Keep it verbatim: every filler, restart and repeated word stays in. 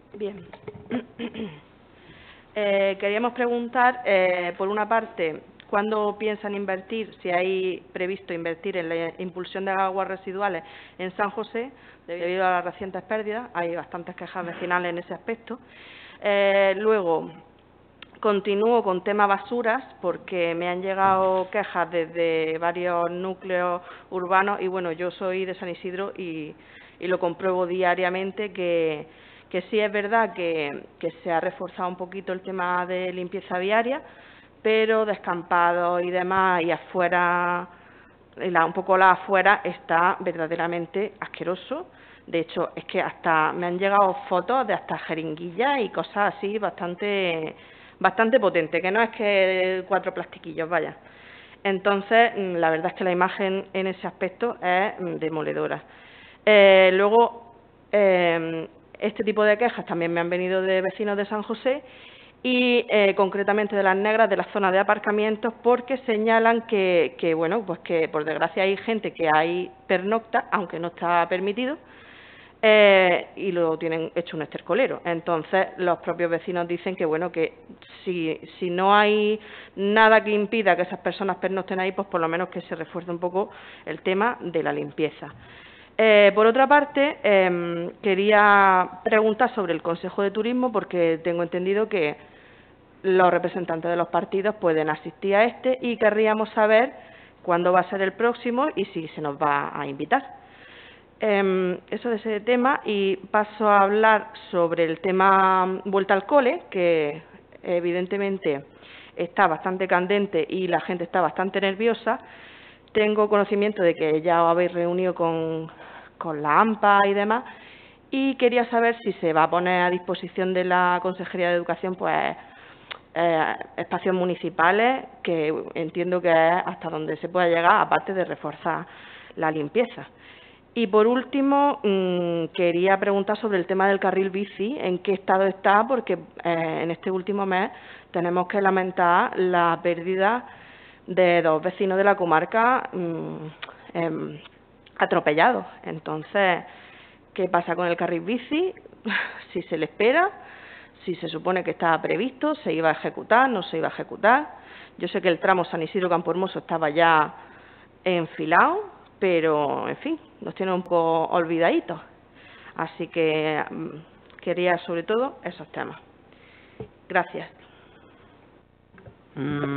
Bien. eh, queríamos preguntar, eh, por una parte, ¿cuándo piensan invertir, si hay previsto invertir en la impulsión de aguas residuales en San José, debido a las recientes pérdidas? Hay bastantes quejas vecinales en ese aspecto. Eh, luego, continúo con tema basuras, porque me han llegado quejas desde varios núcleos urbanos y, bueno, yo soy de San Isidro y, y lo compruebo diariamente que, que sí es verdad que, que se ha reforzado un poquito el tema de limpieza viaria, pero descampados y demás y afuera, la, un poco la afuera, está verdaderamente asqueroso. De hecho, es que hasta me han llegado fotos de hasta jeringuillas y cosas así bastante bastante potente, que no es que cuatro plastiquillos, vaya. Entonces, la verdad es que la imagen en ese aspecto es demoledora. Eh, luego, eh, este tipo de quejas también me han venido de vecinos de San José y eh, concretamente de las negras de la zona de aparcamientos, porque señalan que, que, bueno, pues que por desgracia hay gente que hay pernocta, aunque no está permitido, Eh, y lo tienen hecho un estercolero. Entonces, los propios vecinos dicen que, bueno, que si, si no hay nada que impida que esas personas pernocten ahí, pues por lo menos que se refuerce un poco el tema de la limpieza. Eh, por otra parte, eh, quería preguntar sobre el Consejo de Turismo, porque tengo entendido que los representantes de los partidos pueden asistir a este y querríamos saber cuándo va a ser el próximo y si se nos va a invitar. Eh, eso de ese tema, y paso a hablar sobre el tema vuelta al cole, que evidentemente está bastante candente y la gente está bastante nerviosa. Tengo conocimiento de que ya os habéis reunido con, con la AMPA y demás, y quería saber si se va a poner a disposición de la Consejería de Educación pues eh, espacios municipales, que entiendo que es hasta donde se pueda llegar, aparte de reforzar la limpieza. Y por último, mmm, quería preguntar sobre el tema del carril bici, en qué estado está, porque eh, en este último mes tenemos que lamentar la pérdida de dos vecinos de la comarca mmm, eh, atropellados. Entonces, ¿qué pasa con el carril bici? Si se le espera, si se supone que estaba previsto, se iba a ejecutar, no se iba a ejecutar. Yo sé que el tramo San Isidro-Campo Hermoso estaba ya enfilado, pero, en fin, nos tiene un poco olvidaditos. Así que mmm, quería, sobre todo, esos temas. Gracias. Mm.